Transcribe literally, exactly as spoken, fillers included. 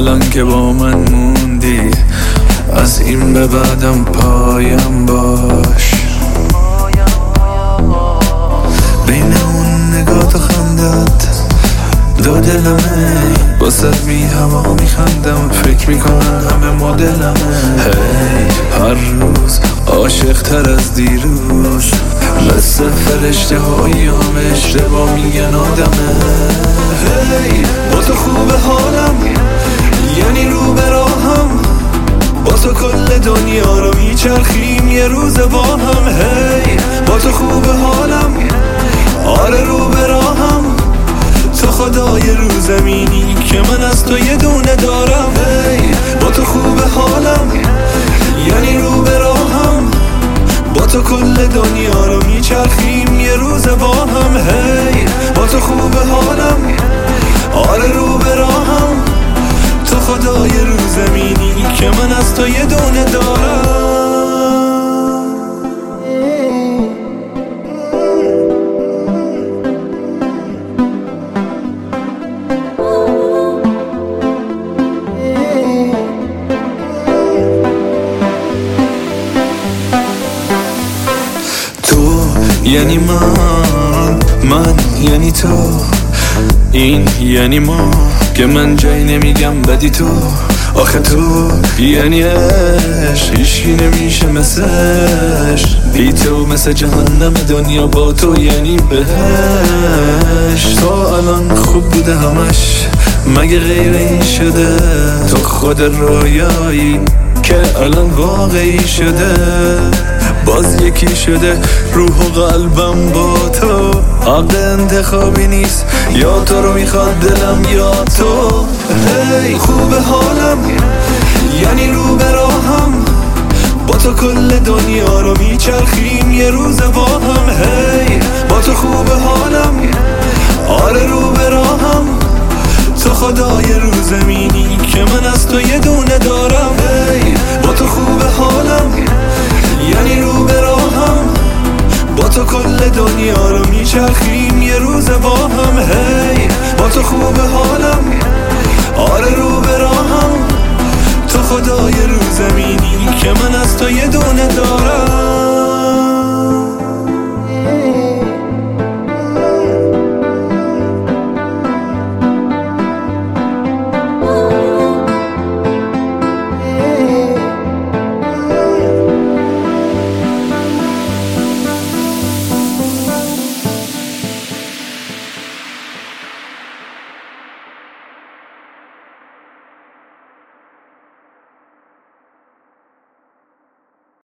الان که با من موندی، از این به بعدم پایم باش. بین اون نگاه و خندت دو دلمه، باسه بی هوا میخندم، فکر میکنم همه مدلمه. هی هر روز عاشق تر از دیروز، مثل فرشته هایی هم اشتباه میگن آدمه. هی با تو خوب حالم، یعنی رو به راهم، با تو کل دنیا رو میچرخیم یه روز با هم. هی با تو خوب حالم، آره رو به راهم، تو خدای رو زمینی که من از تو یه دونه دارم. هی با تو خوب حالم، یعنی رو به راهم، با تو کل دنیا رو میچرخیم یه روز با هم. هی با تو خوب حالم، آره رو به راهم، تو خدای رو زمینی که من از تو یه دونه دارم. یعنی من، من یعنی تو، این یعنی ما، که من جایی نمیگم بدی تو. آخه تو یعنی عشق، هیچی نمیشه مثلش، بی تو مثل جهنم دنیا، با تو یعنی بهش. تا الان خوب بوده همش، مگه غیر این شده؟ تو خود رویایی که الان واقعی شده، باز یکی شده روح و قلبم با تو. حق انتخابی نیست، یا تو رو میخواد دلم یا تو. هی خوب حالم، یعنی رو به راهم، با تو کل دنیا رو میچرخیم یه روز با هم. هی با تو خوب حالم، آره رو به راهم، تو خدای رو زمینی که من از تو یه